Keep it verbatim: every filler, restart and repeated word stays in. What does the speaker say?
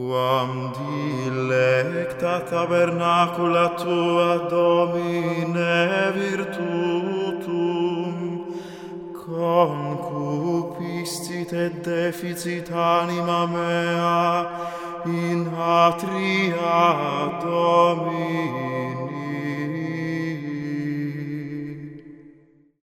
Quam dilecta tabernacula tua Domine virtutum, concupiscit et deficit anima mea in atria Domini.